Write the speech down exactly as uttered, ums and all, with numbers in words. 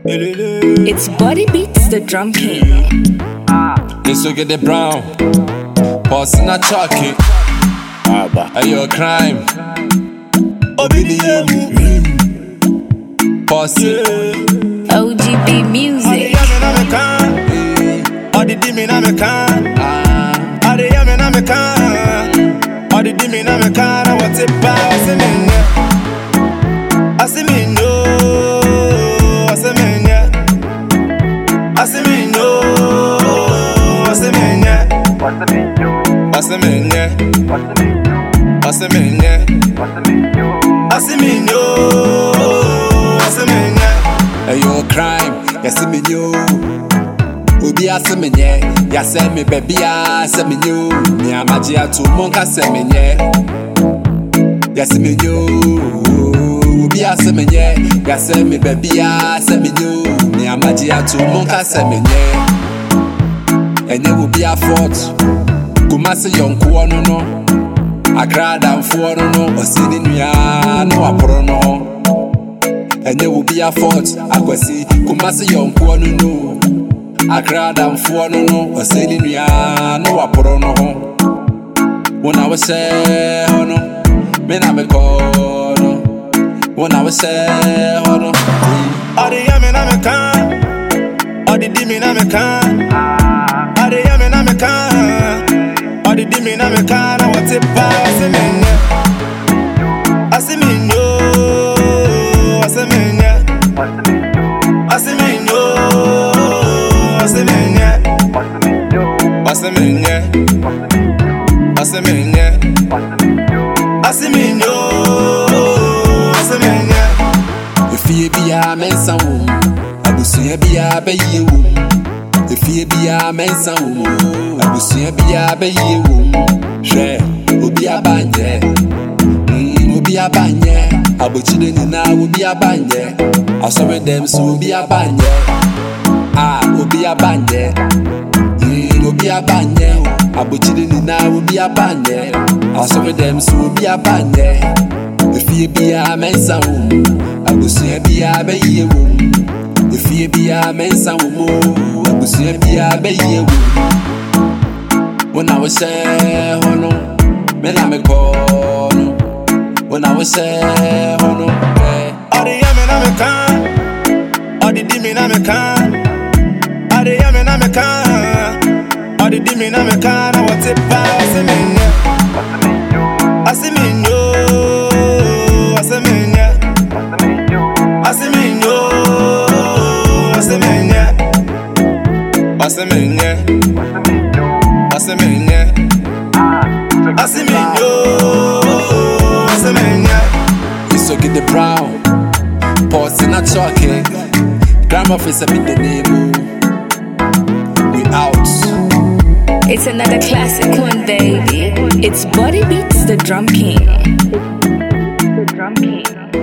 It's Body Beats, the drum king. This will get the brown. Boss in a chucky. Are you a crime? Boss. O G B music. All the demon I'm a can. All the yamin I'm a can. All the demon I'm a can. I want it back. I see me no. I see me yeah. I see me no. I see me yeah. I see me yeah. I see me yeah. I see me no. I see me yeah. Are you a crime? Yes, me you. Ubi ase me nye, ya se me baby ya se me new. Me amaji atu monka se me nye, ya se me new. Ubi ase me nye, ya se me baby ya se me new. Me amaji atu monka se me nye. Enye ubi a fort, kumase yonku ono no. Agrada mfu ono no, osini nuya no aporo no. Enye ubi a fort, akwesi kumase yonku ono no. Agrada mfu ono no, osini nuya no aporo no. When I was say hono, me na me kono. When I was say hono, all the yamin I'm a can. All the demon I'm a can. All the yamin I'm a can. All the demon I'm a can. I want it back. I see me yeah. I see me no. I see me yeah. I see me no. I see me yeah. I see me yeah. I see me yeah. I see me no. I see me yeah. if you be a mensa wom, abusuya be a be ye wom. If you be a mensa wom, abusuya be a be ye wom. She, obi a banye, mm, obi a banye. Abuchide ni na obi a banye. I saw them so obi a banye. Ah, obi a banye. Mm, obi a banye. Abuchide ni na obi a banye. I saw them so obi a banye. If you be a mensa wom, abusuya be a be ye wom. If you be a mensa wom, abusuya be a be ye wom. When I was say hono, me na me kono. When I was say hono, all the yamin I'm a can. All the demon I'm a can. All the yamin I'm a can. All the demon I'm a can. I want it back. I see me yeah. I see me no. I see me yeah. I see me no. I see me yeah. I see me yeah. I see me yeah. I see me no. I see me yeah. it's so get the brown. Pause in a chocolate. Grandma face a bit the name. We out. It's another classic one, baby. It's Body Beats, the drum king. The drum king.